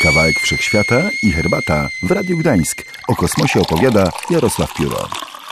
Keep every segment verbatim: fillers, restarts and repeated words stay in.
Kawałek Wszechświata i herbata w Radiu Gdańsk. O kosmosie opowiada Jarosław Pióro.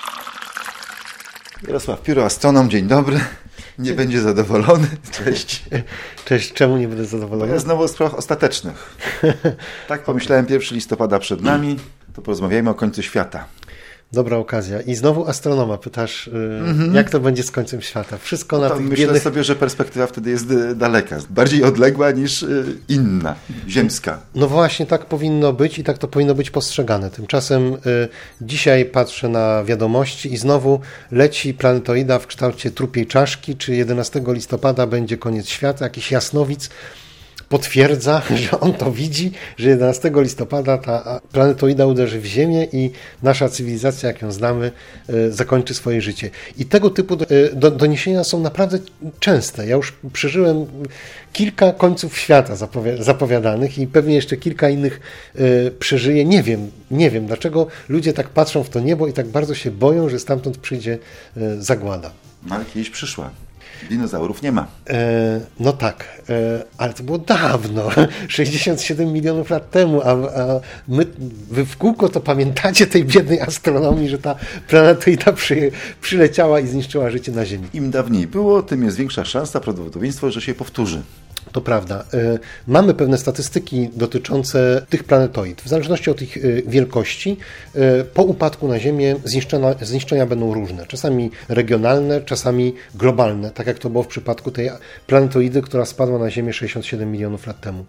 Jarosław Pióro, astronom, dzień dobry. Nie dzień. Będzie zadowolony. Cześć. Cześć, czemu nie będę zadowolony? Ja znowu o sprawach ostatecznych. Tak pomyślałem, pierwszego listopada przed nami, to porozmawiajmy o końcu świata. Dobra okazja. I znowu astronoma pytasz, yy, mm-hmm. jak to będzie z końcem świata? Wszystko na to tych myślę biednych... sobie, że perspektywa wtedy jest daleka, bardziej odległa niż yy, inna, ziemska. No właśnie tak powinno być i tak to powinno być postrzegane. Tymczasem yy, dzisiaj patrzę na wiadomości i znowu leci planetoida w kształcie trupiej czaszki, czy jedenastego listopada będzie koniec świata, jakiś jasnowic potwierdza, że on to widzi, że jedenastego listopada ta planetoida uderzy w Ziemię i nasza cywilizacja, jak ją znamy, zakończy swoje życie. I tego typu doniesienia są naprawdę częste. Ja już przeżyłem kilka końców świata zapowiadanych i pewnie jeszcze kilka innych przeżyję. Nie wiem, nie wiem, dlaczego ludzie tak patrzą w to niebo i tak bardzo się boją, że stamtąd przyjdzie zagłada. No ale kiedyś przyszła. Dinozaurów nie ma. E, no tak, e, ale to było dawno, sześćdziesiąt siedem milionów lat temu, a, a my wy w kółko to pamiętacie tej biednej astronomii, że ta planetoida przy, przyleciała i zniszczyła życie na Ziemi. Im dawniej było, tym jest większa szansa, prawdopodobieństwo, że się powtórzy. To prawda. Mamy pewne statystyki dotyczące tych planetoid. W zależności od ich wielkości, po upadku na Ziemię zniszczenia, zniszczenia będą różne. Czasami regionalne, czasami globalne, tak jak to było w przypadku tej planetoidy, która spadła na Ziemię sześćdziesiąt siedem milionów lat temu.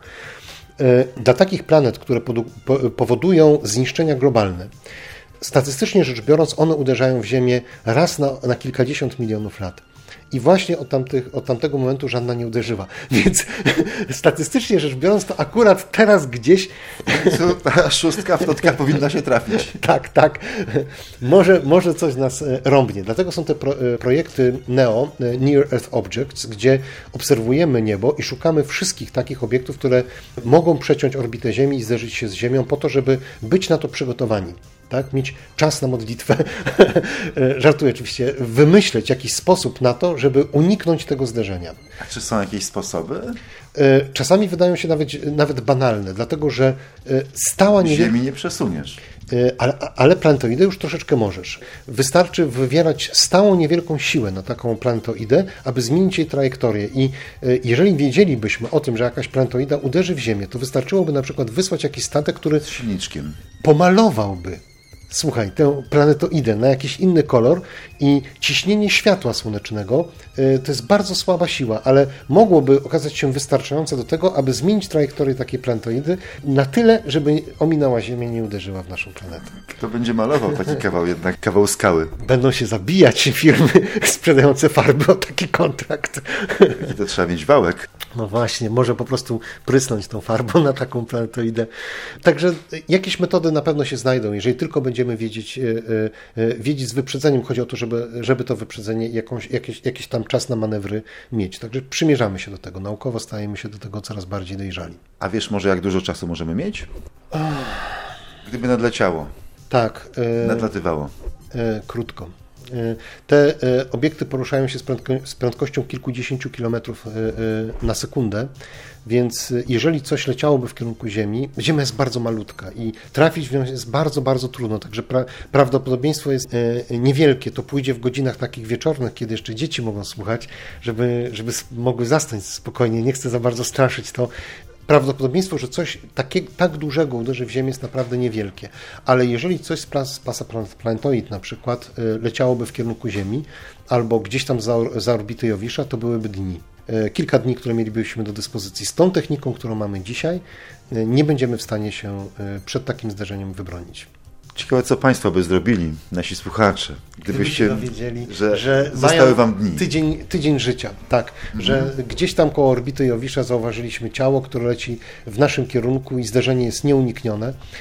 Dla takich planet, które powodują zniszczenia globalne, statystycznie rzecz biorąc, one uderzają w Ziemię raz na, na kilkadziesiąt milionów lat. I właśnie od, tamtych, od tamtego momentu żadna nie uderzyła. Więc statystycznie rzecz biorąc, to akurat teraz gdzieś... Ta szóstka, wtotka powinna się trafić. Tak, tak. Może, może coś nas rąbnie. Dlatego są te pro, projekty NEO, Near Earth Objects, gdzie obserwujemy niebo i szukamy wszystkich takich obiektów, które mogą przeciąć orbitę Ziemi i zderzyć się z Ziemią po to, żeby być na to przygotowani. Tak, mieć czas na modlitwę, żartuję oczywiście, wymyśleć jakiś sposób na to, żeby uniknąć tego zderzenia. A czy są jakieś sposoby? Czasami wydają się nawet, nawet banalne, dlatego że stała... Nie... Ziemi nie przesuniesz. Ale, ale planetoidę już troszeczkę możesz. Wystarczy wywierać stałą niewielką siłę na taką planetoidę, aby zmienić jej trajektorię. I jeżeli wiedzielibyśmy o tym, że jakaś planetoida uderzy w Ziemię, to wystarczyłoby na przykład wysłać jakiś statek, który z silniczkiem pomalowałby, słuchaj, tę planetoidę na jakiś inny kolor i ciśnienie światła słonecznego to jest bardzo słaba siła, ale mogłoby okazać się wystarczające do tego, aby zmienić trajektorię takiej planetoidy na tyle, żeby ominęła Ziemię i nie uderzyła w naszą planetę. Kto będzie malował taki kawał jednak, kawał skały? Będą się zabijać firmy sprzedające farby o taki kontrakt. I to trzeba mieć wałek. No właśnie, może po prostu prysnąć tą farbą na taką planetoidę. Także jakieś metody na pewno się znajdą, jeżeli tylko będziemy wiedzieć, wiedzieć z wyprzedzeniem. Chodzi o to, żeby, żeby to wyprzedzenie jakąś, jakiś, jakiś tam czas na manewry mieć. Także przymierzamy się do tego. Naukowo stajemy się do tego coraz bardziej dojrzali. A wiesz może, jak dużo czasu możemy mieć? Gdyby nadleciało. Tak. Nadlatywało. Krótko. Te obiekty poruszają się z prędkością kilkudziesięciu kilometrów na sekundę, więc jeżeli coś leciałoby w kierunku Ziemi, Ziemia jest bardzo malutka i trafić w nią jest bardzo, bardzo trudno, także pra- prawdopodobieństwo jest niewielkie. To pójdzie w godzinach takich wieczornych, kiedy jeszcze dzieci mogą słuchać, żeby, żeby mogły zasnąć spokojnie. Nie chcę za bardzo straszyć to. Prawdopodobieństwo, że coś takie, tak dużego uderzy w Ziemię jest naprawdę niewielkie, ale jeżeli coś z, pas, z pasa planetoid na przykład leciałoby w kierunku Ziemi albo gdzieś tam za, za orbity Jowisza, to byłyby dni. Kilka dni, które mielibyśmy do dyspozycji. Z tą techniką, którą mamy dzisiaj, nie będziemy w stanie się przed takim zderzeniem wybronić. Ciekawe, co Państwo by zrobili, nasi słuchacze, gdybyście dowiedzieli, że, że zostały Wam dni. Tydzień, tydzień życia, tak, mhm. że gdzieś tam koło orbity Jowisza zauważyliśmy ciało, które leci w naszym kierunku i zderzenie jest nieuniknione.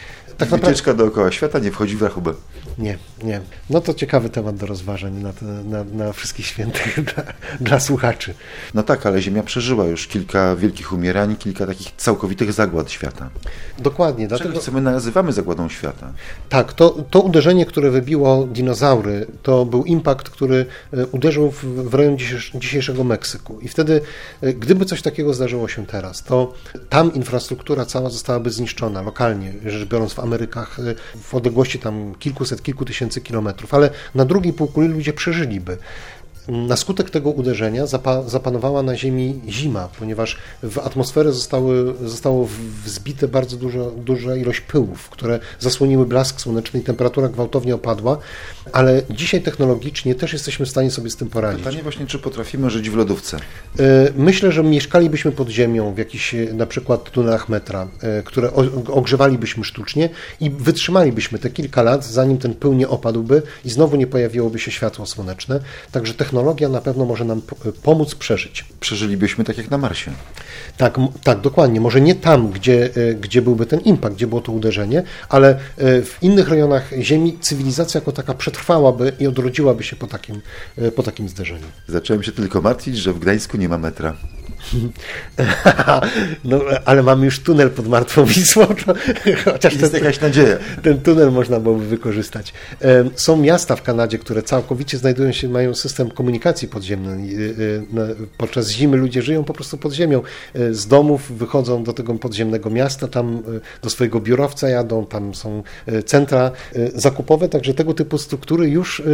tak Wycieczka naprawdę... dookoła świata nie wchodzi w rachubę. Nie, nie. No to ciekawy temat do rozważań na, te, na, na wszystkich świętych dla, dla słuchaczy. No tak, ale Ziemia przeżyła już kilka wielkich umierań, kilka takich całkowitych zagład świata. Dokładnie. Dlatego Dlatego... co my nazywamy zagładą świata. Tak, to, to uderzenie, które wybiło dinozaury, to był impact, który uderzył w, w rejon dzisiejszego Meksyku. I wtedy, gdyby coś takiego zdarzyło się teraz, to tam infrastruktura cała zostałaby zniszczona lokalnie, rzecz biorąc w Amerykach, w odległości tam kilkuset, kilku tysięcy kilometrów, ale na drugiej półkuli ludzie przeżyliby. Na skutek tego uderzenia zapa- zapanowała na Ziemi zima, ponieważ w atmosferę zostały, zostało wzbite bardzo dużo, duża ilość pyłów, które zasłoniły blask słoneczny i temperatura gwałtownie opadła, ale dzisiaj technologicznie też jesteśmy w stanie sobie z tym poradzić. Pytanie właśnie, czy potrafimy żyć w lodówce? Myślę, że mieszkalibyśmy pod ziemią w jakichś na przykład tunelach metra, które ogrzewalibyśmy sztucznie i wytrzymalibyśmy te kilka lat, zanim ten pył nie opadłby i znowu nie pojawiłoby się światło słoneczne. Także technologia na pewno może nam pomóc przeżyć. Przeżylibyśmy tak jak na Marsie. Tak, tak, dokładnie. Może nie tam, gdzie, gdzie byłby ten impact, gdzie było to uderzenie, ale w innych rejonach Ziemi cywilizacja jako taka przetrwałaby i odrodziłaby się po takim, po takim zderzeniu. Zacząłem się tylko martwić, że w Gdańsku nie ma metra. No, ale mamy już tunel pod Martwą Wisłą, to chociaż jest ten, jakaś nadzieja. Ten tunel można byłoby wykorzystać. Są miasta w Kanadzie, które całkowicie znajdują się, mają system komunikacji podziemnej. Podczas zimy ludzie żyją po prostu pod ziemią. Z domów wychodzą do tego podziemnego miasta, tam do swojego biurowca jadą, tam są centra zakupowe, także tego typu struktury już,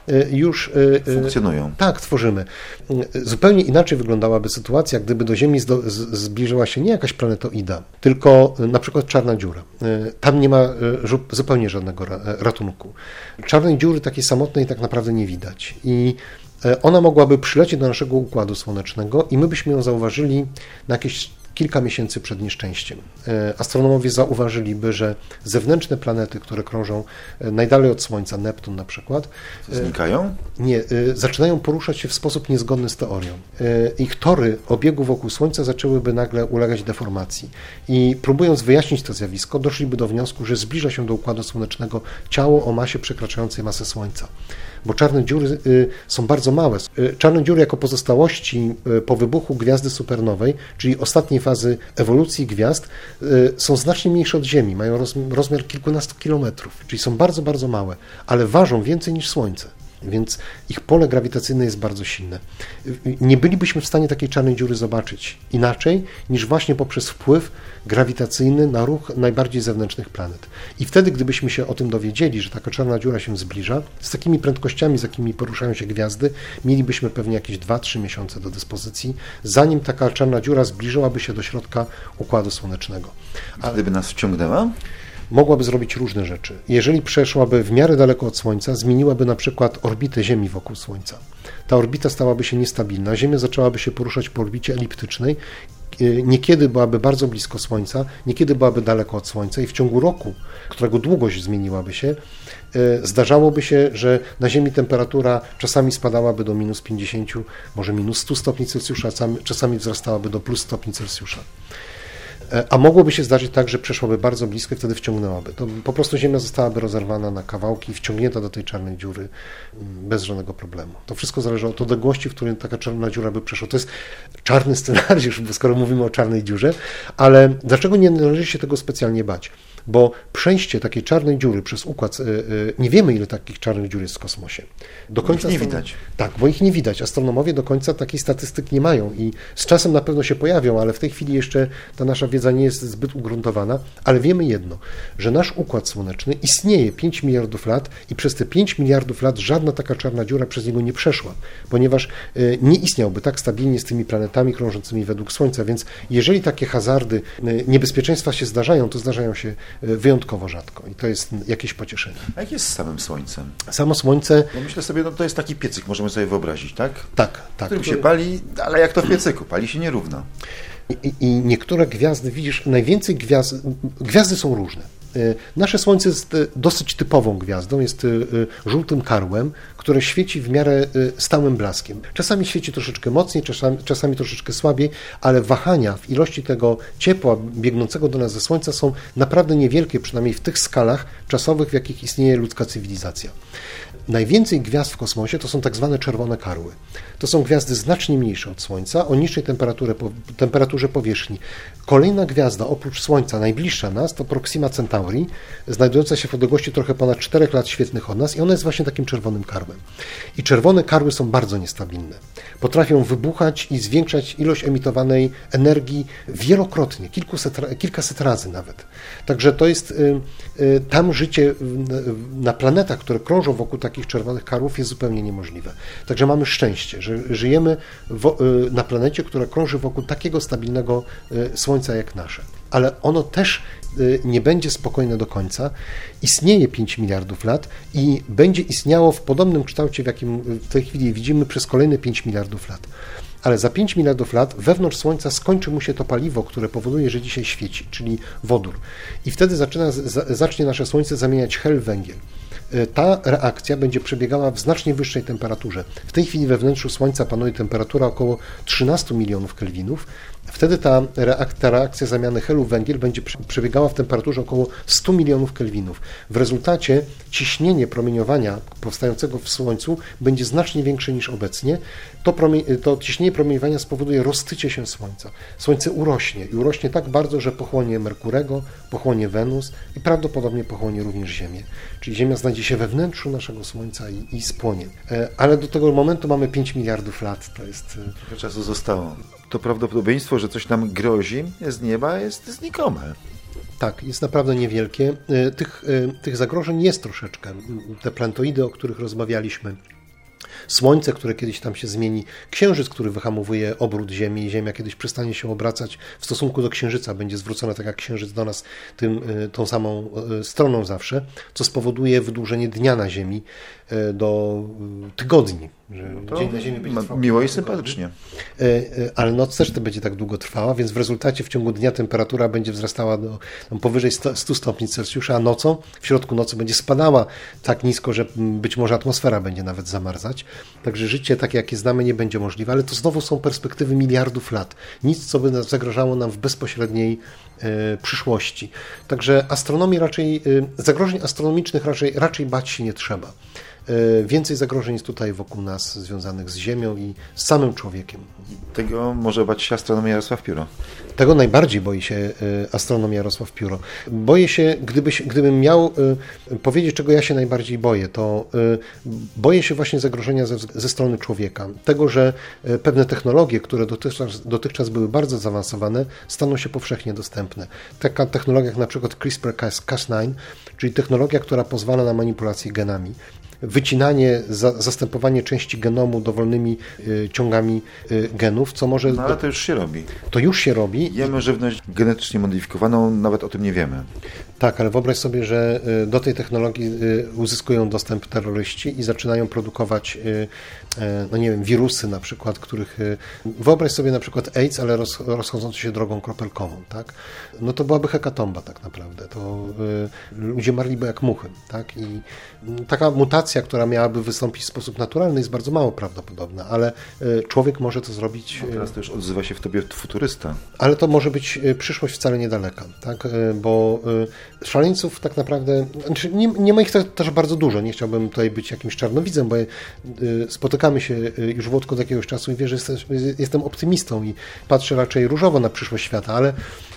już funkcjonują. Tak, tworzymy. Zupełnie inaczej wyglądałaby sytuacja, gdyby do Ziemi zbliżyła się nie jakaś planetoida, tylko na przykład czarna dziura. Tam nie ma zupełnie żadnego ratunku. Czarnej dziury takiej samotnej tak naprawdę nie widać. I ona mogłaby przylecieć do naszego Układu Słonecznego i my byśmy ją zauważyli na jakieś kilka miesięcy przed nieszczęściem. Astronomowie zauważyliby, że zewnętrzne planety, które krążą najdalej od Słońca, Neptun na przykład, znikają? Nie, zaczynają poruszać się w sposób niezgodny z teorią. Ich tory obiegu wokół Słońca zaczęłyby nagle ulegać deformacji. I próbując wyjaśnić to zjawisko, doszliby do wniosku, że zbliża się do Układu Słonecznego ciało o masie przekraczającej masę Słońca. Bo czarne dziury są bardzo małe. Czarne dziury jako pozostałości po wybuchu gwiazdy supernowej, czyli ostatniej fazy ewolucji gwiazd, są znacznie mniejsze od Ziemi, mają rozmiar kilkunastu kilometrów, czyli są bardzo, bardzo małe, ale ważą więcej niż Słońce. Więc ich pole grawitacyjne jest bardzo silne. Nie bylibyśmy w stanie takiej czarnej dziury zobaczyć inaczej niż właśnie poprzez wpływ grawitacyjny na ruch najbardziej zewnętrznych planet. I wtedy, gdybyśmy się o tym dowiedzieli, że taka czarna dziura się zbliża, z takimi prędkościami, z jakimi poruszają się gwiazdy, mielibyśmy pewnie jakieś dwa trzy miesiące do dyspozycji, zanim taka czarna dziura zbliżyłaby się do środka Układu Słonecznego. A gdyby nas wciągnęła? Mogłaby zrobić różne rzeczy. Jeżeli przeszłaby w miarę daleko od Słońca, zmieniłaby na przykład orbitę Ziemi wokół Słońca. Ta orbita stałaby się niestabilna, Ziemia zaczęłaby się poruszać po orbicie eliptycznej, niekiedy byłaby bardzo blisko Słońca, niekiedy byłaby daleko od Słońca i w ciągu roku, którego długość zmieniłaby się, zdarzałoby się, że na Ziemi temperatura czasami spadałaby do minus pięćdziesięciu, może minus stu stopni Celsjusza, czasami wzrastałaby do plus stopni Celsjusza. A mogłoby się zdarzyć tak, że przeszłaby bardzo blisko i wtedy wciągnęłaby. To po prostu Ziemia zostałaby rozerwana na kawałki i wciągnięta do tej czarnej dziury bez żadnego problemu. To wszystko zależy od odległości, w której taka czarna dziura by przeszła. To jest czarny scenariusz, skoro mówimy o czarnej dziurze, ale dlaczego nie należy się tego specjalnie bać? Bo przejście takiej czarnej dziury przez układ, nie wiemy, ile takich czarnych dziur jest w kosmosie. Do końca ich nie widać. Tak, bo ich nie widać. Astronomowie do końca takich statystyk nie mają i z czasem na pewno się pojawią, ale w tej chwili jeszcze ta nasza wiedza nie jest zbyt ugruntowana, ale wiemy jedno, że nasz Układ Słoneczny istnieje pięć miliardów lat i przez te pięć miliardów lat żadna taka czarna dziura przez niego nie przeszła, ponieważ nie istniałby tak stabilnie z tymi planetami krążącymi według Słońca, więc jeżeli takie hazardy, niebezpieczeństwa się zdarzają, to zdarzają się wyjątkowo rzadko i to jest jakieś pocieszenie. A jak jest z samym Słońcem? Samo Słońce... No myślę sobie, no to jest taki piecyk, możemy sobie wyobrazić, tak? Tak, tak. Którym się pali, ale jak to w piecyku, pali się nierówno. I, I niektóre gwiazdy, widzisz, najwięcej gwiazd, gwiazdy są różne. Nasze Słońce jest dosyć typową gwiazdą, jest żółtym karłem, które świeci w miarę stałym blaskiem. Czasami świeci troszeczkę mocniej, czasami, czasami troszeczkę słabiej, ale wahania w ilości tego ciepła biegnącego do nas ze Słońca są naprawdę niewielkie, przynajmniej w tych skalach czasowych, w jakich istnieje ludzka cywilizacja. Najwięcej gwiazd w kosmosie to są tak zwane czerwone karły. To są gwiazdy znacznie mniejsze od Słońca, o niższej temperaturze, temperaturze powierzchni. Kolejna gwiazda oprócz Słońca, najbliższa nas, to Proxima Centauri, znajdująca się w odległości trochę ponad czterech lat świetlnych od nas i ona jest właśnie takim czerwonym karłem. I czerwone karły są bardzo niestabilne. Potrafią wybuchać i zwiększać ilość emitowanej energii wielokrotnie, kilkuset, kilkaset razy nawet. Także to jest, y, y, tam życie y, na planetach, które krążą wokół takich czerwonych karłów jest zupełnie niemożliwe. Także mamy szczęście, że żyjemy w, y, na planecie, która krąży wokół takiego stabilnego y, Słońca jak nasze. Ale ono też y, nie będzie spokojne do końca. Istnieje pięć miliardów lat i będzie istniało w podobnym kształcie, w jakim w tej chwili widzimy, przez kolejne pięć miliardów lat. Ale za pięć miliardów lat wewnątrz Słońca skończy mu się to paliwo, które powoduje, że dzisiaj świeci, czyli wodór. I wtedy zaczyna, zacznie nasze Słońce zamieniać hel w węgiel. Ta reakcja będzie przebiegała w znacznie wyższej temperaturze. W tej chwili we wnętrzu Słońca panuje temperatura około trzynaście milionów kelwinów. Wtedy ta reakcja, ta reakcja zamiany helu w węgiel będzie przebiegała w temperaturze około stu milionów kelwinów. W rezultacie ciśnienie promieniowania powstającego w Słońcu będzie znacznie większe niż obecnie. To, promie, to ciśnienie promieniowania spowoduje roztycie się Słońca. Słońce urośnie i urośnie tak bardzo, że pochłonie Merkurego, pochłonie Wenus i prawdopodobnie pochłonie również Ziemię. Czyli Ziemia znajdzie się we wnętrzu naszego Słońca i, i spłonie. Ale do tego momentu mamy pięć miliardów lat. To jest... Trochę czasu zostało. To prawdopodobieństwo, że coś nam grozi z nieba, jest znikome. Tak, jest naprawdę niewielkie. Tych, tych zagrożeń jest troszeczkę. Te planetoidy, o których rozmawialiśmy, Słońce, które kiedyś tam się zmieni, Księżyc, który wyhamowuje obrót Ziemi i Ziemia kiedyś przestanie się obracać w stosunku do Księżyca, będzie zwrócona tak jak Księżyc do nas tym, tą samą stroną zawsze, co spowoduje wydłużenie dnia na Ziemi do tygodni. Że to dzień na Ziemi będzie trwał miło i sympatycznie. Ale noc też to będzie tak długo trwała, więc w rezultacie w ciągu dnia temperatura będzie wzrastała do no, powyżej stu stopni Celsjusza, a nocą, w środku nocy będzie spadała tak nisko, że być może atmosfera będzie nawet zamarzać. Także życie takie, jakie znamy, nie będzie możliwe, ale to znowu są perspektywy miliardów lat. Nic, co by zagrażało nam w bezpośredniej e, przyszłości. Także astronomii raczej, e, zagrożeń astronomicznych raczej, raczej bać się nie trzeba. Więcej zagrożeń jest tutaj wokół nas związanych z Ziemią i z samym człowiekiem. Tego może bać się astronomia Jarosław Pióro. Tego najbardziej boi się astronomia Jarosław Pióro. Boję się, gdybyś, gdybym miał powiedzieć, czego ja się najbardziej boję, to boję się właśnie zagrożenia ze, ze strony człowieka. Tego, że pewne technologie, które dotychczas, dotychczas były bardzo zaawansowane, staną się powszechnie dostępne. Taka technologia jak na przykład CRISPR Cas dziewięć, czyli technologia, która pozwala na manipulację genami, wycinanie, za, zastępowanie części genomu dowolnymi y, ciągami y, genów, co może... No ale to już się robi. To już się robi. Jemy żywność genetycznie modyfikowaną, nawet o tym nie wiemy. Tak, ale wyobraź sobie, że y, do tej technologii y, uzyskują dostęp terroryści i zaczynają produkować, y, y, no nie wiem, wirusy na przykład, których... Y, wyobraź sobie na przykład AIDS, ale roz, rozchodzący się drogą kropelkową, tak? No to byłaby hekatomba tak naprawdę. To y, ludzie marliby jak muchy, tak? I y, taka mutacja, która miałaby wystąpić w sposób naturalny, jest bardzo mało prawdopodobna, ale człowiek może to zrobić... No teraz to już odzywa się w tobie futurysta. Ale to może być przyszłość wcale niedaleka, tak? Bo szaleńców tak naprawdę... Znaczy nie, nie ma ich też bardzo dużo, nie chciałbym tutaj być jakimś czarnowidzem, bo spotykamy się już w od jakiegoś czasu i wierzę, że jestem optymistą i patrzę raczej różowo na przyszłość świata, ale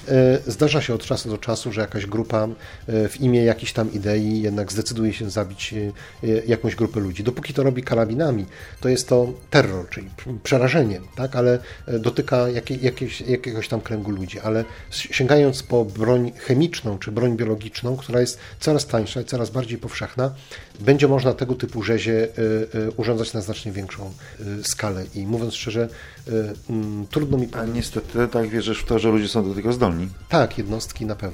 zdarza się od czasu do czasu, że jakaś grupa w imię jakiejś tam idei jednak zdecyduje się zabić jakąś grupę ludzi. Dopóki to robi karabinami, to jest to terror, czyli przerażenie, tak? Ale dotyka jakiej, jakiegoś, jakiegoś tam kręgu ludzi. Ale sięgając po broń chemiczną czy broń biologiczną, która jest coraz tańsza i coraz bardziej powszechna, będzie można tego typu rzezie urządzać na znacznie większą skalę. I mówiąc szczerze, trudno mi... A niestety tak wierzysz w to, że ludzie są do tego zdolni? Tak, jednostki na pewno.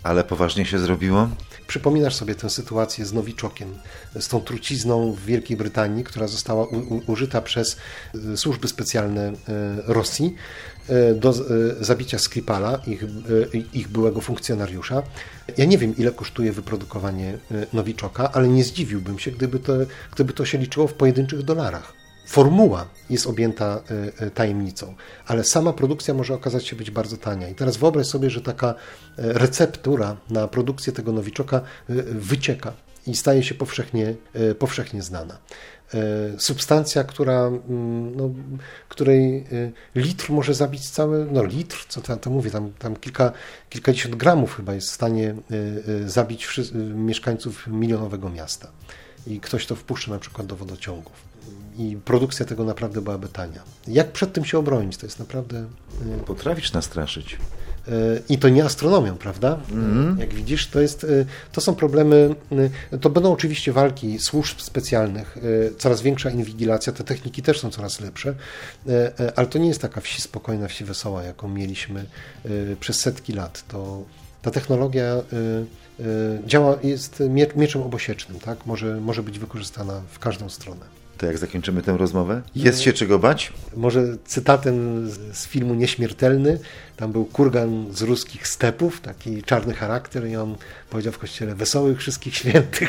Ale poważnie się zrobiło? Przypominasz sobie tę sytuację z nowiczokiem, z tą trucizną w Wielkiej Brytanii, która została u, u, użyta przez służby specjalne Rosji do zabicia Skripala, ich, ich byłego funkcjonariusza. Ja nie wiem, ile kosztuje wyprodukowanie nowiczoka, ale nie zdziwiłbym się, gdyby to, gdyby to się liczyło w pojedynczych dolarach. Formuła jest objęta tajemnicą, ale sama produkcja może okazać się być bardzo tania. I teraz wyobraź sobie, że taka receptura na produkcję tego nowiczoka wycieka i staje się powszechnie, powszechnie znana. Substancja, która, no, której litr może zabić cały, no litr, co to, to mówię, tam, tam kilka, kilkadziesiąt gramów chyba jest w stanie zabić mieszkańców milionowego miasta. I ktoś to wpuszcza na przykład do wodociągów. I produkcja tego naprawdę byłaby tania. Jak przed tym się obronić? To jest naprawdę... Potrafisz nastraszyć. I to nie astronomią, prawda? Mm. Jak widzisz, to, jest, to są problemy, to będą oczywiście walki służb specjalnych, coraz większa inwigilacja, te techniki też są coraz lepsze, ale to nie jest taka wsi spokojna, wsi wesoła, jaką mieliśmy przez setki lat. To, ta technologia działa, jest mieczem obosiecznym, tak? Może, może być wykorzystana w każdą stronę. To jak zakończymy tę rozmowę? Jest się czego bać? Może cytatem z, z filmu Nieśmiertelny. Tam był kurgan z ruskich stepów, taki czarny charakter i on powiedział w kościele: wesołych wszystkich świętych.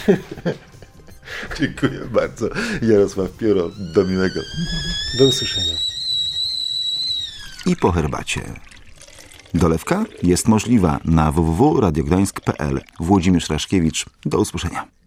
Dziękuję bardzo. Jarosław Pióro, do miłego. Do usłyszenia. I po herbacie. Dolewka jest możliwa na w w w kropka radiogdańsk kropka p l. Włodzimierz Raszkiewicz. Do usłyszenia.